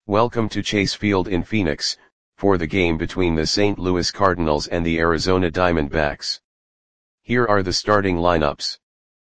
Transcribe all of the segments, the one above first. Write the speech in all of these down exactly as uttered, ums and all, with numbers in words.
Welcome to Chase Field in Phoenix, for the game between the Saint Louis Cardinals and the Arizona Diamondbacks. Here are the starting lineups.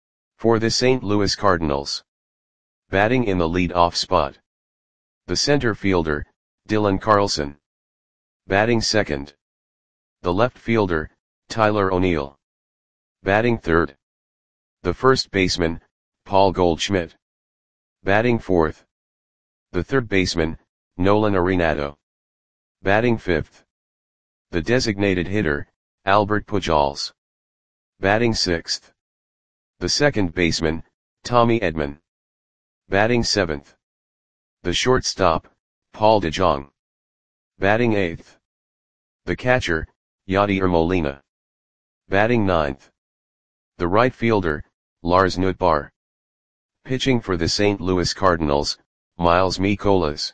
For the Saint Louis Cardinals. Batting in the lead-off spot. The center fielder, Dylan Carlson. Batting second. The left fielder, Tyler O'Neill. Batting third. The first baseman, Paul Goldschmidt. Batting fourth. The third baseman, Nolan Arenado. Batting fifth. The designated hitter, Albert Pujols. Batting sixth. The second baseman, Tommy Edman. Batting seventh. The shortstop, Paul DeJong. Batting eighth. The catcher, Yadier Molina. Batting ninth. The right fielder, Lars Nootbaar. Pitching for the Saint Louis Cardinals, Miles Mikolas.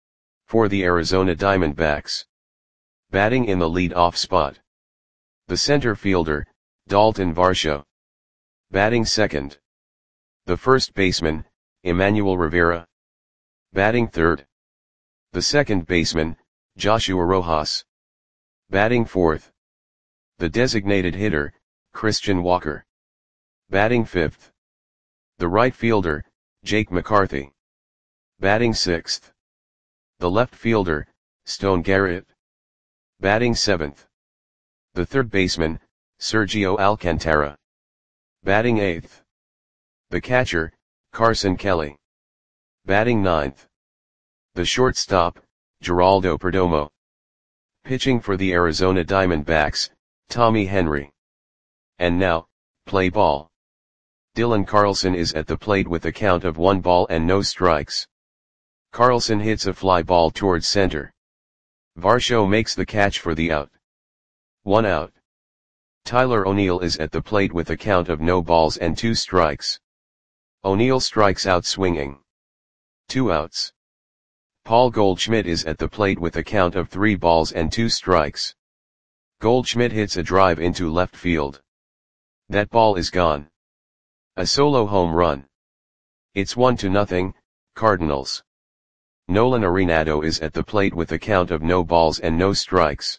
For the Arizona Diamondbacks. Batting in the lead-off spot. The center fielder, Dalton Varsho. Batting second. The first baseman, Emmanuel Rivera. Batting third. The second baseman, Joshua Rojas. Batting fourth. The designated hitter, Christian Walker. Batting fifth. The right fielder, Jake McCarthy. Batting sixth. The left fielder, Stone Garrett. Batting seventh. The third baseman, Sergio Alcantara. Batting eighth. The catcher, Carson Kelly. Batting ninth. The shortstop, Geraldo Perdomo. Pitching for the Arizona Diamondbacks, Tommy Henry. And now, play ball. Dylan Carlson is at the plate with a count of one ball and no strikes. Carlson hits a fly ball towards center. Varsho makes the catch for the out. One out. Tyler O'Neill is at the plate with a count of no balls and two strikes. O'Neill strikes out swinging. Two outs. Paul Goldschmidt is at the plate with a count of three balls and two strikes. Goldschmidt hits a drive into left field. That ball is gone. A solo home run. It's one to nothing, Cardinals. Nolan Arenado is at the plate with a count of no balls and no strikes.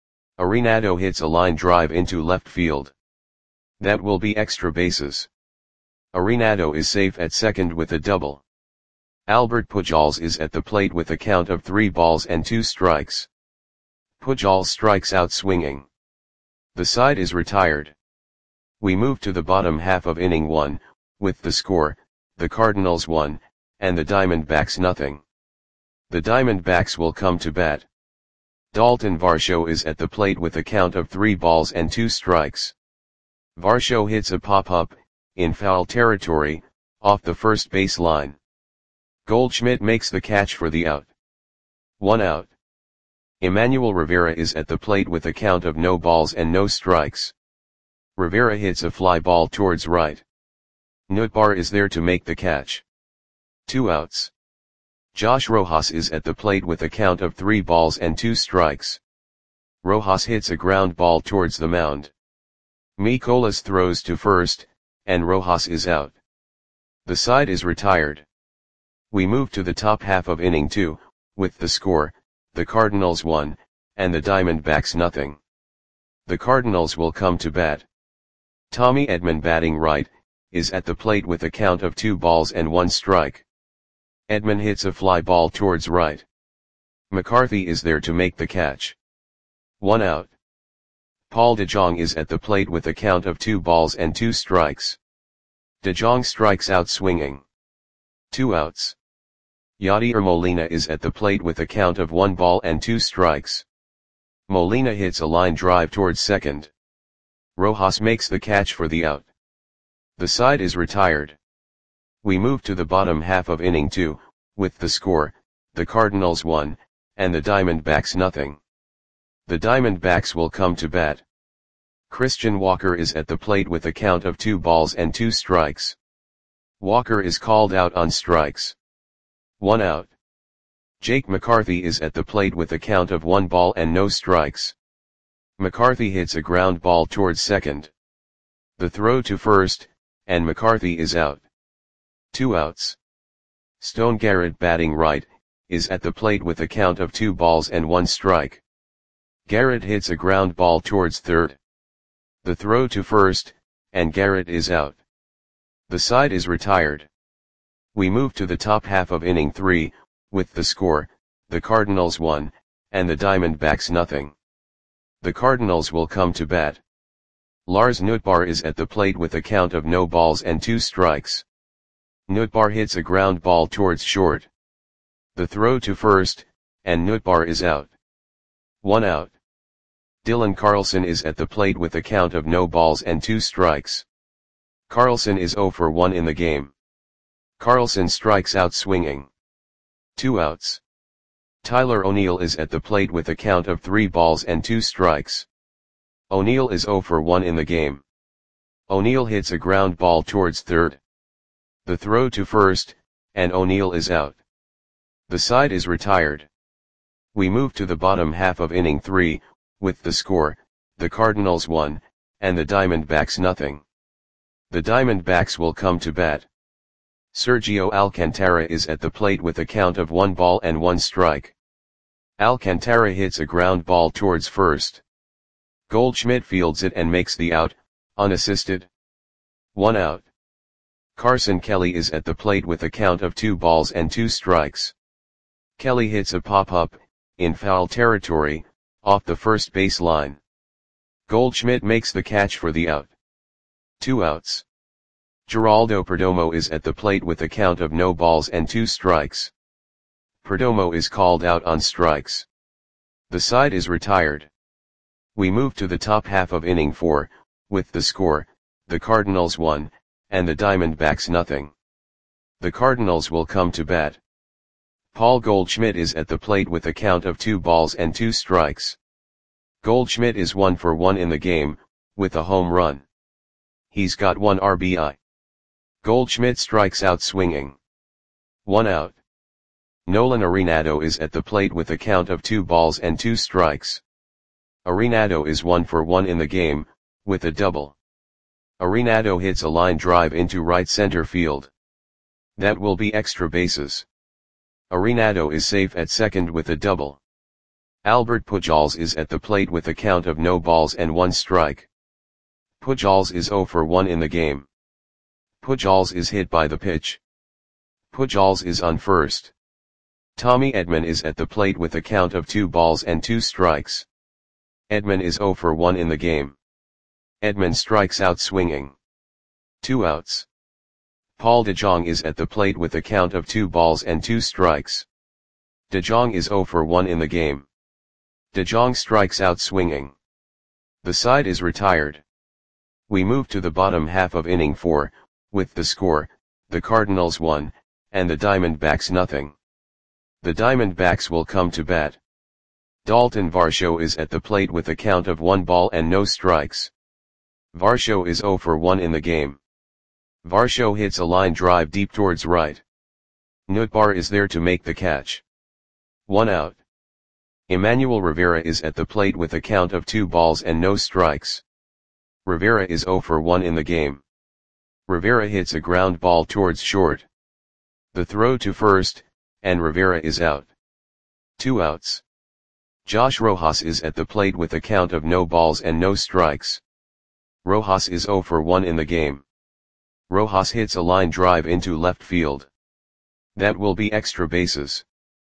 Arenado hits a line drive into left field. That will be extra bases. Arenado is safe at second with a double. Albert Pujols is at the plate with a count of three balls and two strikes. Pujols strikes out swinging. The side is retired. We move to the bottom half of inning one, with the score, the Cardinals one, and the Diamondbacks nothing. The Diamondbacks will come to bat. Dalton Varsho is at the plate with a count of three balls and two strikes. Varsho hits a pop-up, in foul territory, off the first base line. Goldschmidt makes the catch for the out. One out. Emmanuel Rivera is at the plate with a count of no balls and no strikes. Rivera hits a fly ball towards right. Nootbaar is there to make the catch. Two outs. Josh Rojas is at the plate with a count of three balls and two strikes. Rojas hits a ground ball towards the mound. Mikolas throws to first, and Rojas is out. The side is retired. We move to the top half of inning two, with the score, the Cardinals one, and the Diamondbacks nothing. The Cardinals will come to bat. Tommy Edman batting right, is at the plate with a count of two balls and one strike. Edman hits a fly ball towards right. McCarthy is there to make the catch. One out. Paul DeJong is at the plate with a count of two balls and two strikes. DeJong strikes out swinging. Two outs. Yadier Molina is at the plate with a count of one ball and two strikes. Molina hits a line drive towards second. Rojas makes the catch for the out. The side is retired. We move to the bottom half of inning two, with the score, the Cardinals one, and the Diamondbacks nothing. The Diamondbacks will come to bat. Christian Walker is at the plate with a count of two balls and two strikes. Walker is called out on strikes. One out. Jake McCarthy is at the plate with a count of one ball and no strikes. McCarthy hits a ground ball towards second. The throw to first, and McCarthy is out. Two outs. Stone Garrett batting right, is at the plate with a count of two balls and one strike. Garrett hits a ground ball towards third. The throw to first, and Garrett is out. The side is retired. We move to the top half of inning three, with the score, the Cardinals one, and the Diamondbacks nothing. The Cardinals will come to bat. Lars Nootbaar is at the plate with a count of no balls and two strikes. Nootbaar hits a ground ball towards short. The throw to first, and Nootbaar is out. One out. Dylan Carlson is at the plate with a count of no balls and two strikes. Carlson is oh for one in the game. Carlson strikes out swinging. Two outs. Tyler O'Neill is at the plate with a count of three balls and two strikes. O'Neill is oh for one in the game. O'Neill hits a ground ball towards third. The throw to first, and O'Neill is out. The side is retired. We move to the bottom half of inning three, with the score, the Cardinals one, and the Diamondbacks nothing. The Diamondbacks will come to bat. Sergio Alcantara is at the plate with a count of one ball and one strike. Alcantara hits a ground ball towards first. Goldschmidt fields it and makes the out, unassisted. One out. Carson Kelly is at the plate with a count of two balls and two strikes. Kelly hits a pop-up, in foul territory, off the first base line. Goldschmidt makes the catch for the out. Two outs. Geraldo Perdomo is at the plate with a count of no balls and two strikes. Perdomo is called out on strikes. The side is retired. We move to the top half of inning four, with the score, the Cardinals one, and the Diamondbacks nothing. The Cardinals will come to bat. Paul Goldschmidt is at the plate with a count of two balls and two strikes. Goldschmidt is one for one in the game, with a home run. He's got one R B I. Goldschmidt strikes out swinging. One out. Nolan Arenado is at the plate with a count of two balls and two strikes. Arenado is one for one in the game, with a double. Arenado hits a line drive into right center field. That will be extra bases. Arenado is safe at second with a double. Albert Pujols is at the plate with a count of no balls and one strike. Pujols is oh for one in the game. Pujols is hit by the pitch. Pujols is on first. Tommy Edman is at the plate with a count of two balls and two strikes. Edman is oh for one in the game. Edman strikes out swinging. Two outs. Paul DeJong is at the plate with a count of two balls and two strikes. DeJong is oh for one in the game. DeJong strikes out swinging. The side is retired. We move to the bottom half of inning four, with the score, the Cardinals one, and the Diamondbacks nothing. The Diamondbacks will come to bat. Dalton Varsho is at the plate with a count of one ball and no strikes. Varsho is oh for one in the game. Varsho hits a line drive deep towards right. Nootbaar is there to make the catch. One out. Emmanuel Rivera is at the plate with a count of two balls and no strikes. Rivera is oh for one in the game. Rivera hits a ground ball towards short. The throw to first, and Rivera is out. Two outs. Josh Rojas is at the plate with a count of no balls and no strikes. Rojas is oh for one in the game. Rojas hits a line drive into left field. That will be extra bases.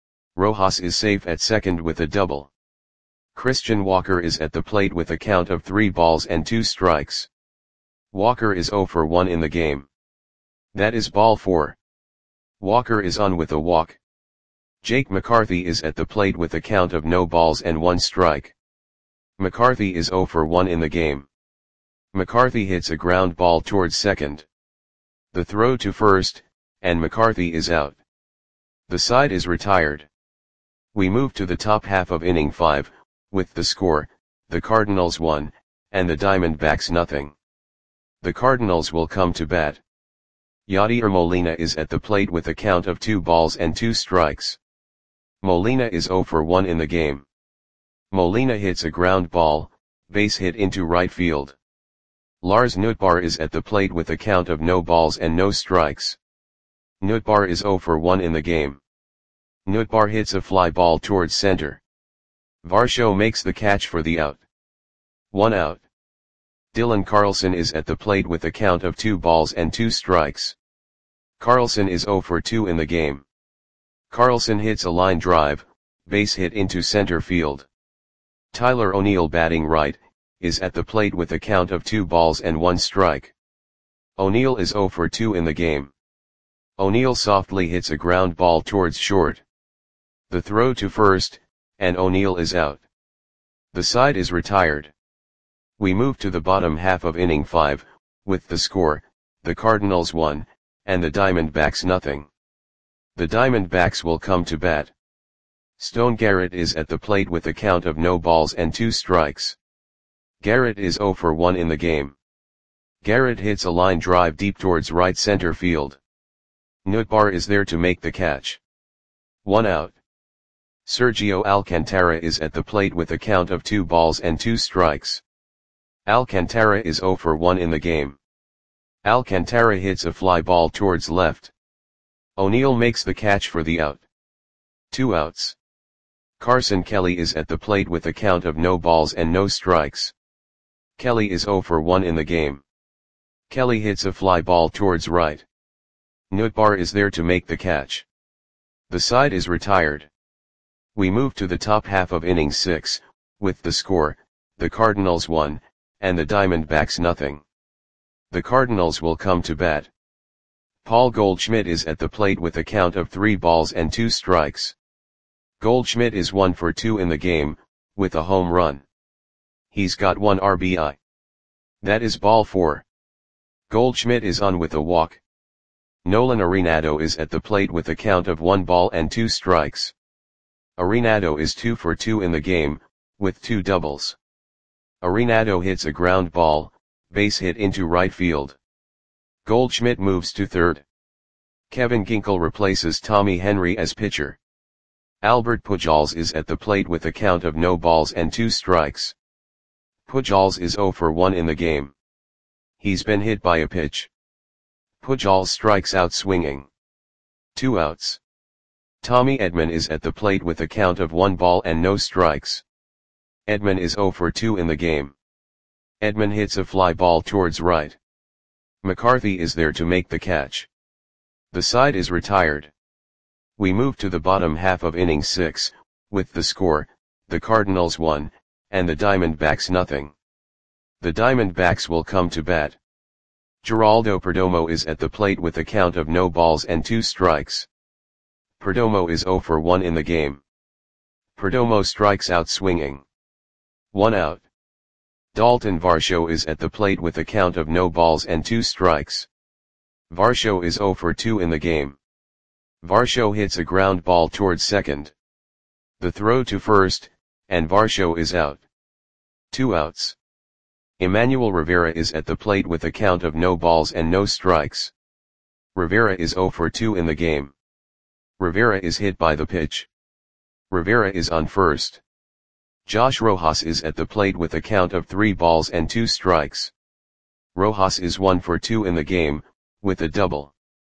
Rojas is safe at second with a double. Christian Walker is at the plate with a count of three balls and two strikes. Walker is oh for one in the game. That is ball four. Walker is on with a walk. Jake McCarthy is at the plate with a count of no balls and one strike. McCarthy is oh for one in the game. McCarthy hits a ground ball towards second. The throw to first, and McCarthy is out. The side is retired. We move to the top half of inning five, with the score, the Cardinals one, and the Diamondbacks nothing. The Cardinals will come to bat. Yadier Molina is at the plate with a count of two balls and two strikes. Molina is oh for one in the game. Molina hits a ground ball, base hit into right field. Lars Nootbaar is at the plate with a count of no balls and no strikes. Nootbaar is oh for one in the game. Nootbaar hits a fly ball towards center. Varsho makes the catch for the out. One out. Dylan Carlson is at the plate with a count of two balls and two strikes. Carlson is zero for two in the game. Carlson hits a line drive, base hit into center field. Tyler O'Neill, batting right, is at the plate with a count of two balls and one strike. O'Neill is zero for two in the game. O'Neill softly hits a ground ball towards short. The throw to first, and O'Neill is out. The side is retired. We move to the bottom half of inning five, with the score, the Cardinals one, and the Diamondbacks nothing. The Diamondbacks will come to bat. Stone Garrett is at the plate with a count of no balls and two strikes. Garrett is zero for one in the game. Garrett hits a line drive deep towards right center field. Nootbaar is there to make the catch. One out. Sergio Alcantara is at the plate with a count of two balls and two strikes. Alcantara is zero for one in the game. Alcantara hits a fly ball towards left. O'Neill makes the catch for the out. Two outs. Carson Kelly is at the plate with a count of no balls and no strikes. Kelly is zero for one in the game. Kelly hits a fly ball towards right. Nootbaar is there to make the catch. The side is retired. We move to the top half of inning six, with the score, the Cardinals one, and the Diamondbacks nothing. The Cardinals will come to bat. Paul Goldschmidt is at the plate with a count of three balls and two strikes. Goldschmidt is one for two in the game, with a home run. He's got one R B I. That is ball four. Goldschmidt is on with a walk. Nolan Arenado is at the plate with a count of one ball and two strikes. Arenado is two for two in the game, with two doubles. Arenado hits a ground ball, base hit into right field. Goldschmidt moves to third. Kevin Ginkel replaces Tommy Henry as pitcher. Albert Pujols is at the plate with a count of no balls and two strikes. Pujols is zero for one in the game. He's been hit by a pitch. Pujols strikes out swinging. Two outs. Tommy Edman is at the plate with a count of one ball and no strikes. Edman is zero for two in the game. Edman hits a fly ball towards right. McCarthy is there to make the catch. The side is retired. We move to the bottom half of inning six, with the score, the Cardinals one, and the Diamondbacks nothing. The Diamondbacks will come to bat. Geraldo Perdomo is at the plate with a count of no balls and two strikes. Perdomo is zero for one in the game. Perdomo strikes out swinging. One out. Dalton Varsho is at the plate with a count of no balls and two strikes. Varsho is zero for two in the game. Varsho hits a ground ball towards second. The throw to first, and Varsho is out. Two outs. Emmanuel Rivera is at the plate with a count of no balls and no strikes. Rivera is zero for two in the game. Rivera is hit by the pitch. Rivera is on first. Josh Rojas is at the plate with a count of three balls and two strikes. Rojas is one for two in the game, with a double.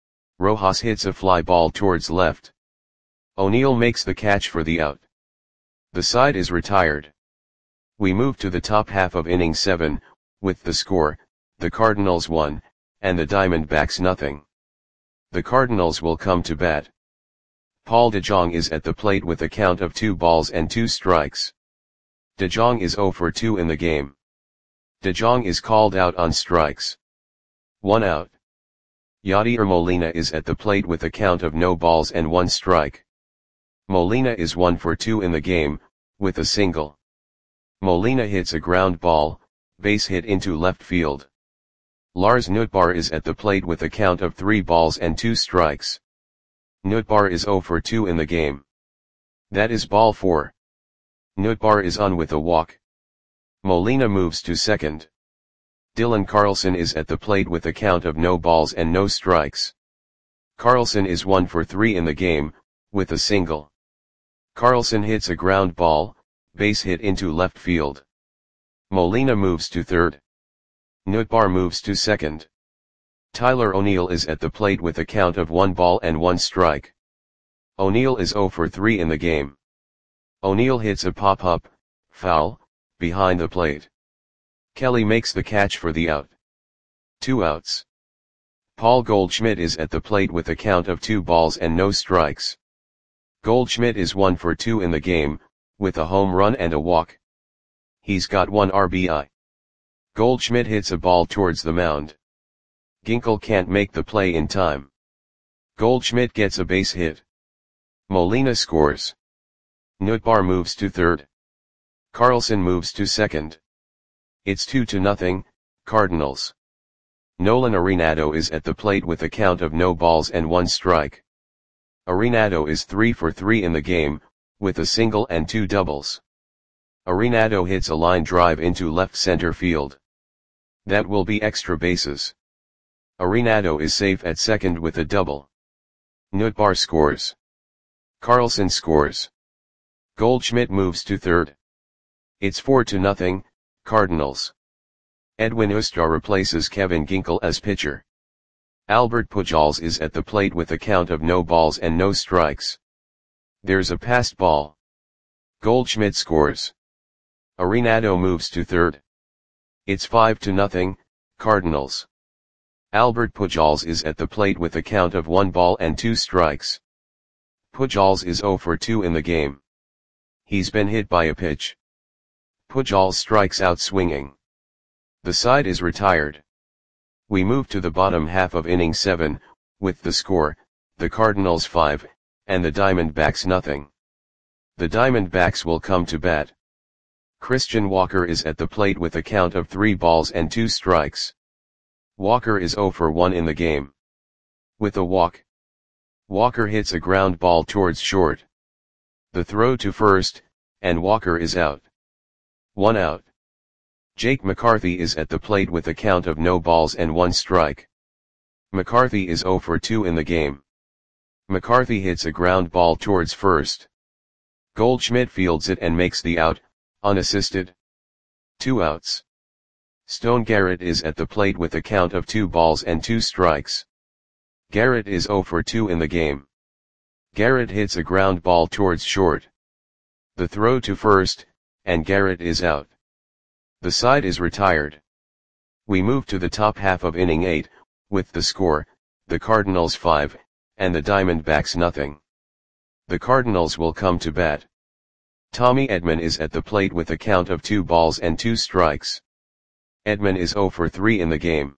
Rojas hits a fly ball towards left. O'Neill makes the catch for the out. The side is retired. We move to the top half of inning seven, with the score, the Cardinals one, and the Diamondbacks nothing. The Cardinals will come to bat. Paul DeJong is at the plate with a count of two balls and two strikes. DeJong is zero for two in the game. DeJong is called out on strikes. One out. Yadier Molina is at the plate with a count of no balls and one strike. Molina is one for two in the game, with a single. Molina hits a ground ball, base hit into left field. Lars Nootbaar is at the plate with a count of three balls and two strikes. Nootbaar is zero for two in the game. That is ball four. Nootbaar is on with a walk. Molina moves to second. Dylan Carlson is at the plate with a count of no balls and no strikes. Carlson is one for three in the game, with a single. Carlson hits a ground ball, base hit into left field. Molina moves to third. Nootbaar moves to second. Tyler O'Neill is at the plate with a count of one ball and one strike. O'Neill is zero for three in the game. O'Neill hits a pop-up, foul, behind the plate. Kelly makes the catch for the out. Two outs. Paul Goldschmidt is at the plate with a count of two balls and no strikes. Goldschmidt is one for two in the game, with a home run and a walk. He's got one R B I. Goldschmidt hits a ball towards the mound. Ginkel can't make the play in time. Goldschmidt gets a base hit. Molina scores. Nootbaar moves to third. Carlson moves to second. It's two to nothing, Cardinals. Nolan Arenado is at the plate with a count of no balls and one strike. Arenado is three for three in the game, with a single and two doubles. Arenado hits a line drive into left center field. That will be extra bases. Arenado is safe at second with a double. Nootbaar scores. Carlson scores. Goldschmidt moves to third. It's four to nothing, Cardinals. Edwin Ustar replaces Kevin Ginkel as pitcher. Albert Pujols is at the plate with a count of no balls and no strikes. There's a passed ball. Goldschmidt scores. Arenado moves to third. It's five to nothing, Cardinals. Albert Pujols is at the plate with a count of one ball and two strikes. Pujols is zero for two in the game. He's been hit by a pitch. Pujols strikes out swinging. The side is retired. We move to the bottom half of inning seven, with the score, the Cardinals five, and the Diamondbacks nothing. The Diamondbacks will come to bat. Christian Walker is at the plate with a count of three balls and two strikes. Walker is zero for one in the game. With a walk. Walker hits a ground ball towards short. The throw to first, and Walker is out. One out. Jake McCarthy is at the plate with a count of no balls and one strike. McCarthy is zero for two in the game. McCarthy hits a ground ball towards first. Goldschmidt fields it and makes the out, unassisted. Two outs. Stone Garrett is at the plate with a count of two balls and two strikes. Garrett is zero for two in the game. Garrett hits a ground ball towards short. The throw to first, and Garrett is out. The side is retired. We move to the top half of inning eight, with the score, the Cardinals five, and the Diamondbacks nothing. The Cardinals will come to bat. Tommy Edman is at the plate with a count of two balls and two strikes. Edman is zero for three in the game.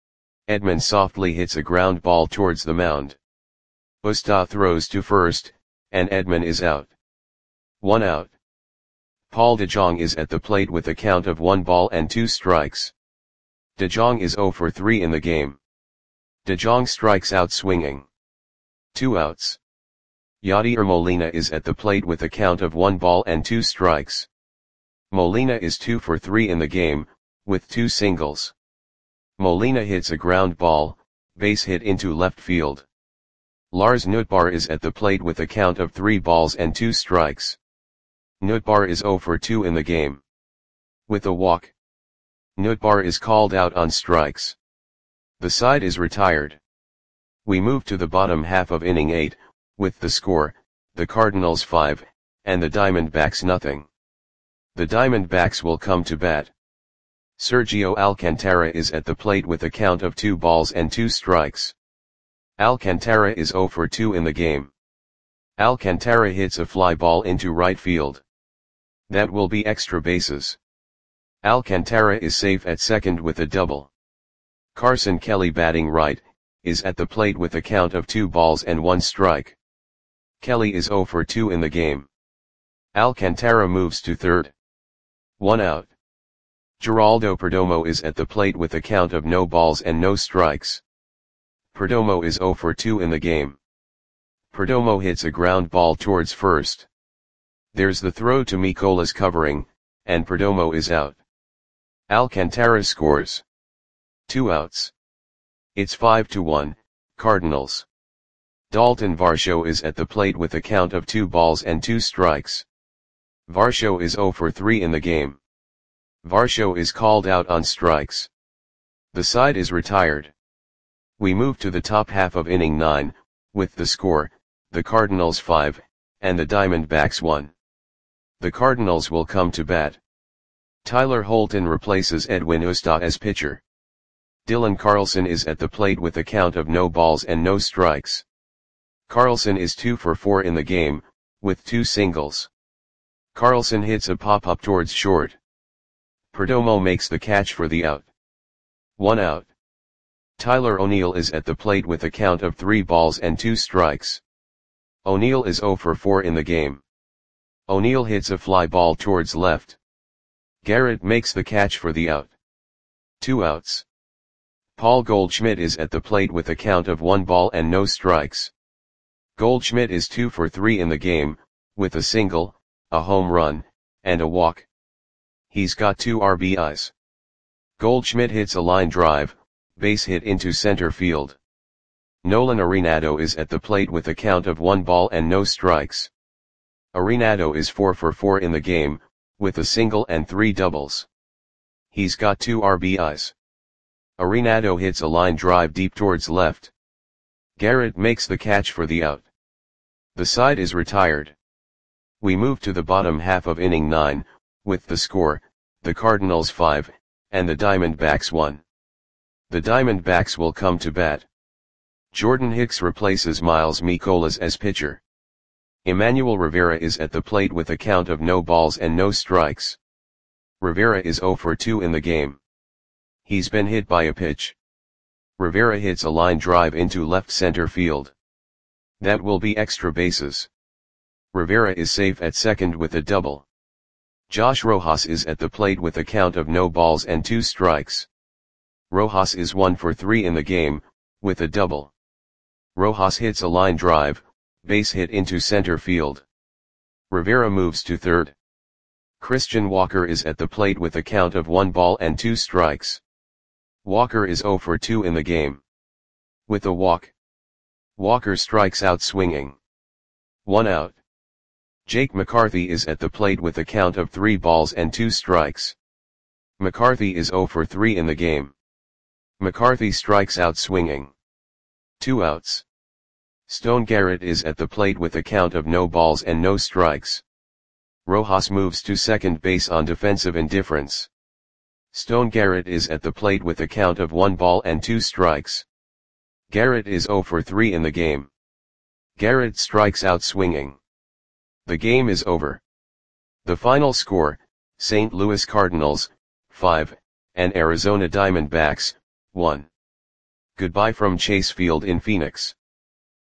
Edman softly hits a ground ball towards the mound. Ustar throws to first, and Edman is out. One out. Paul DeJong is at the plate with a count of one ball and two strikes. DeJong is zero for three in the game. DeJong strikes out swinging. Two outs. Yadier Molina is at the plate with a count of one ball and two strikes. Molina is two for three in the game, with two singles. Molina hits a ground ball, base hit into left field. Lars Nootbaar is at the plate with a count of three balls and two strikes. Nootbaar is zero for two in the game. With a walk. Nootbaar is called out on strikes. The side is retired. We move to the bottom half of inning eight, with the score, the Cardinals five, and the Diamondbacks nothing. The Diamondbacks will come to bat. Sergio Alcantara is at the plate with a count of two balls and two strikes. Alcantara is zero for two in the game. Alcantara hits a fly ball into right field. That will be extra bases. Alcantara is safe at second with a double. Carson Kelly batting right, is at the plate with a count of two balls and one strike. Kelly is zero for two in the game. Alcantara moves to third. One out. Geraldo Perdomo is at the plate with a count of no balls and no strikes. Perdomo is zero for two in the game. Perdomo hits a ground ball towards first. There's the throw to Mikolas covering, and Perdomo is out. Alcantara scores. Two outs. It's five to one, Cardinals. Dalton Varsho is at the plate with a count of two balls and two strikes. Varsho is zero for three in the game. Varsho is called out on strikes. The side is retired. We move to the top half of inning nine, with the score, the Cardinals five, and the Diamondbacks one. The Cardinals will come to bat. Tyler Holton replaces Edwin Usta as pitcher. Dylan Carlson is at the plate with a count of no balls and no strikes. Carlson is two for four in the game, with two singles. Carlson hits a pop-up towards short. Perdomo makes the catch for the out. One out. Tyler O'Neill is at the plate with a count of three balls and two strikes. O'Neill is zero for four in the game. O'Neill hits a fly ball towards left. Garrett makes the catch for the out. Two outs. Paul Goldschmidt is at the plate with a count of one ball and no strikes. Goldschmidt is two for three in the game, with a single, a home run, and a walk. He's got two R B Is. Goldschmidt hits a line drive, base hit into center field. Nolan Arenado is at the plate with a count of one ball and no strikes. Arenado is four for four in the game, with a single and three doubles. He's got two R B Is. Arenado hits a line drive deep towards left. Garrett makes the catch for the out. The side is retired. We move to the bottom half of inning nine, with the score, the Cardinals five, and the Diamondbacks one. The Diamondbacks will come to bat. Jordan Hicks replaces Miles Mikolas as pitcher. Emmanuel Rivera is at the plate with a count of no balls and no strikes. Rivera is zero for two in the game. He's been hit by a pitch. Rivera hits a line drive into left center field. That will be extra bases. Rivera is safe at second with a double. Josh Rojas is at the plate with a count of no balls and two strikes. Rojas is one for three in the game, with a double. Rojas hits a line drive, base hit into center field. Rivera moves to third. Christian Walker is at the plate with a count of one ball and two strikes. Walker is zero for two in the game. With a walk. Walker strikes out swinging. One out. Jake McCarthy is at the plate with a count of three balls and two strikes. McCarthy is zero for three in the game. McCarthy strikes out swinging. Two outs. Stone Garrett is at the plate with a count of no balls and no strikes. Rojas moves to second base on defensive indifference. Stone Garrett is at the plate with a count of one ball and two strikes. Garrett is zero for three in the game. Garrett strikes out swinging. The game is over. The final score, Saint Louis Cardinals, five, and Arizona Diamondbacks, one. Goodbye from Chase Field in Phoenix.